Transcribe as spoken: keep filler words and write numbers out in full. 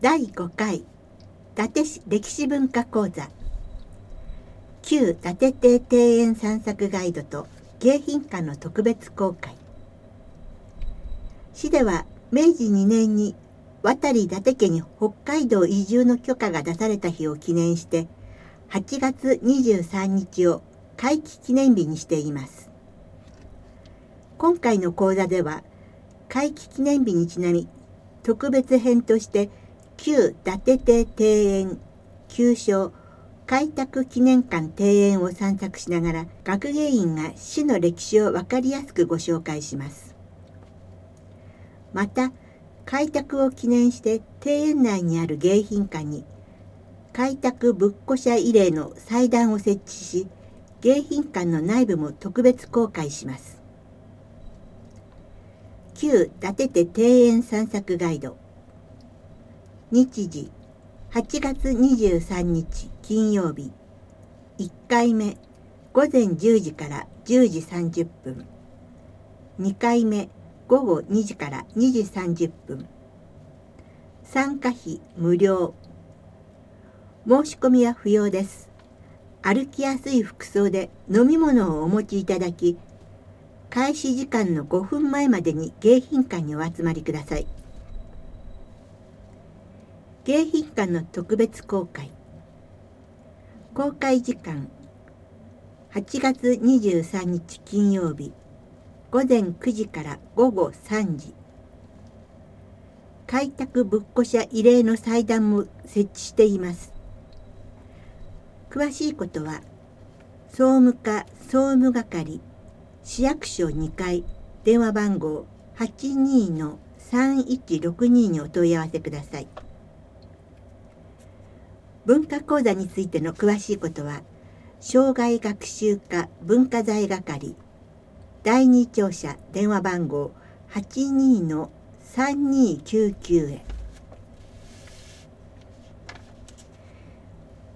だいごかい伊達市歴史文化講座旧伊達邸庭園散策ガイドと迎賓館の特別公開。市ではめいじにねんに渡伊達家に北海道移住の許可が出された日を記念してはちがつにじゅうさんにちを開基記念日にしています。今回の講座では開基記念日にちなみ特別編として旧伊達邸庭園旧称開拓記念館庭園を散策しながら学芸員が市の歴史を分かりやすくご紹介します。また開拓を記念して庭園内にある迎賓館に開拓仏庫舎慰霊の祭壇を設置し、迎賓館の内部も特別公開します。旧伊達邸庭園散策ガイド。日時はちがつにじゅうさんにち金曜日。いっかいめごぜんじゅうじからじゅうじさんじゅっぷん。にかいめごごにじからにじさんじゅっぷん。参加費無料。申し込みは不要です。歩きやすい服装で飲み物をお持ちいただき、開始時間のごふんまえまでに迎賓館にお集まりください。迎賓館の特別公開。公開時間はちがつにじゅうさんにち金曜日ごぜんくじからごごさんじ。開拓仏庫舎慰霊の祭壇も設置しています。詳しいことは総務課総務係市役所にかい電話番号 はちにーのさんいちろくに にお問い合わせください。文化講座についての詳しいことは生涯学習課文化財係だいに庁舎電話番号 はちにーのさんにーきゅうきゅう へ。